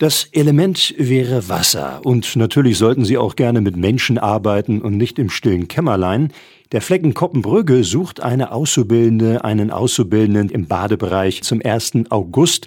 Das Element wäre Wasser. Und natürlich sollten Sie auch gerne mit Menschen arbeiten und nicht im stillen Kämmerlein. Der Flecken Koppenbrügge sucht einen Auszubildenden im Badebereich zum 1. August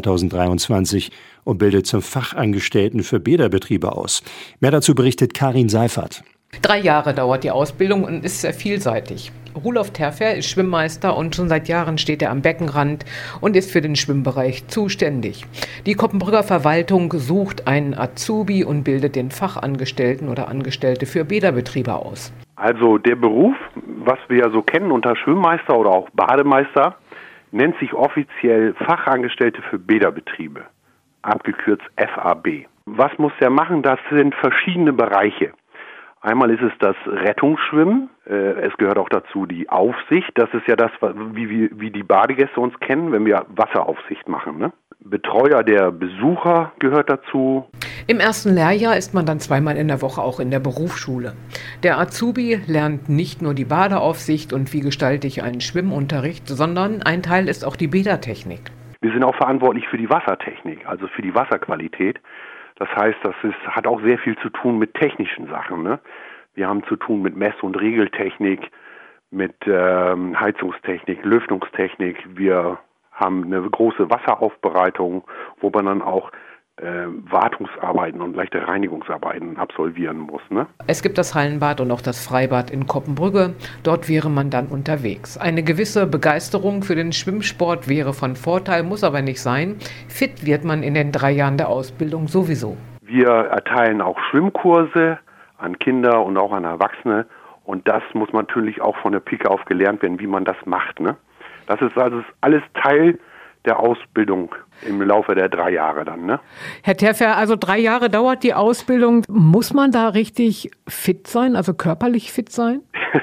2023 und bildet zum Fachangestellten für Bäderbetriebe aus. Mehr dazu berichtet Karin Seifert. 3 Jahre dauert die Ausbildung und ist sehr vielseitig. Rudolf Terfer ist Schwimmmeister und schon seit Jahren steht er am Beckenrand und ist für den Schwimmbereich zuständig. Die Koppenbrügger Verwaltung sucht einen Azubi und bildet den Fachangestellten oder Angestellte für Bäderbetriebe aus. Also der Beruf, was wir ja so kennen unter Schwimmmeister oder auch Bademeister, nennt sich offiziell Fachangestellte für Bäderbetriebe, abgekürzt FAB. Was muss der machen? Das sind verschiedene Bereiche. Einmal ist es das Rettungsschwimmen, es gehört auch dazu die Aufsicht, das ist ja das, wie die Badegäste uns kennen, wenn wir Wasseraufsicht machen, ne? Betreuer der Besucher gehört dazu. Im ersten Lehrjahr ist man dann 2-mal in der Woche auch in der Berufsschule. Der Azubi lernt nicht nur die Badeaufsicht und wie gestalte ich einen Schwimmunterricht, sondern ein Teil ist auch die Bädertechnik. Wir sind auch verantwortlich für die Wassertechnik, also für die Wasserqualität. Das heißt, hat auch sehr viel zu tun mit technischen Sachen, ne? Wir haben zu tun mit Mess- und Regeltechnik, mit Heizungstechnik, Lüftungstechnik. Wir haben eine große Wasseraufbereitung, wo man dann auch Wartungsarbeiten und leichte Reinigungsarbeiten absolvieren muss, ne? Es gibt das Hallenbad und auch das Freibad in Koppenbrügge. Dort wäre man dann unterwegs. Eine gewisse Begeisterung für den Schwimmsport wäre von Vorteil, muss aber nicht sein. Fit wird man in den 3 Jahren der Ausbildung sowieso. Wir erteilen auch Schwimmkurse an Kinder und auch an Erwachsene. Und das muss natürlich auch von der Pike auf gelernt werden, wie man das macht, ne? Das ist also alles Teil der Ausbildung im Laufe der 3 Jahre dann, ne? Herr Terfer, also 3 Jahre dauert die Ausbildung. Muss man da richtig fit sein, also körperlich fit sein?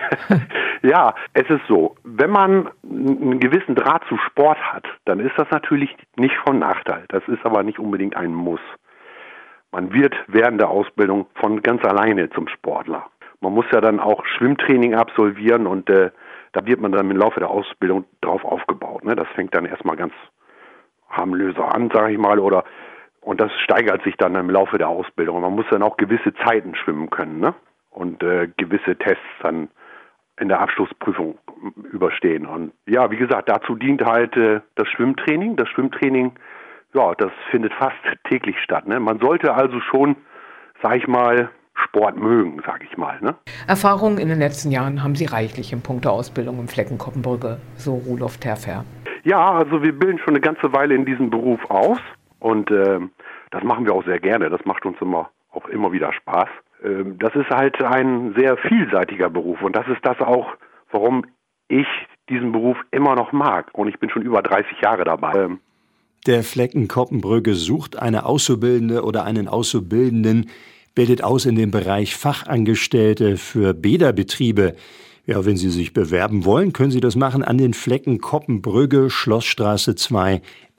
Ja, es ist so, wenn man einen gewissen Draht zu Sport hat, dann ist das natürlich nicht von Nachteil. Das ist aber nicht unbedingt ein Muss. Man wird während der Ausbildung von ganz alleine zum Sportler. Man muss ja dann auch Schwimmtraining absolvieren und da wird man dann im Laufe der Ausbildung drauf aufgebaut, ne? Das fängt dann erstmal ganz harmlöser an, sage ich mal, und das steigert sich dann im Laufe der Ausbildung. Und man muss dann auch gewisse Zeiten schwimmen können, ne? Und gewisse Tests dann in der Abschlussprüfung überstehen. Und ja, wie gesagt, dazu dient halt das Schwimmtraining. Das Schwimmtraining, ja, das findet fast täglich statt, ne? Man sollte also schon, sag ich mal, Sport mögen, sage ich mal, ne? Erfahrungen in den letzten Jahren haben Sie reichlich in puncto Ausbildung im Flecken Koppenbrügge, so Rudolf Terfer. Ja, also wir bilden schon eine ganze Weile in diesem Beruf aus und das machen wir auch sehr gerne. Das macht uns auch immer wieder Spaß. Das ist halt ein sehr vielseitiger Beruf und das ist das auch, warum ich diesen Beruf immer noch mag. Und ich bin schon über 30 Jahre dabei. Der Flecken Koppenbrügge sucht eine Auszubildende oder einen Auszubildenden, bildet aus in dem Bereich Fachangestellte für Bäderbetriebe. Ja, wenn Sie sich bewerben wollen, können Sie das machen an den Flecken Koppenbrügge, Schlossstraße 2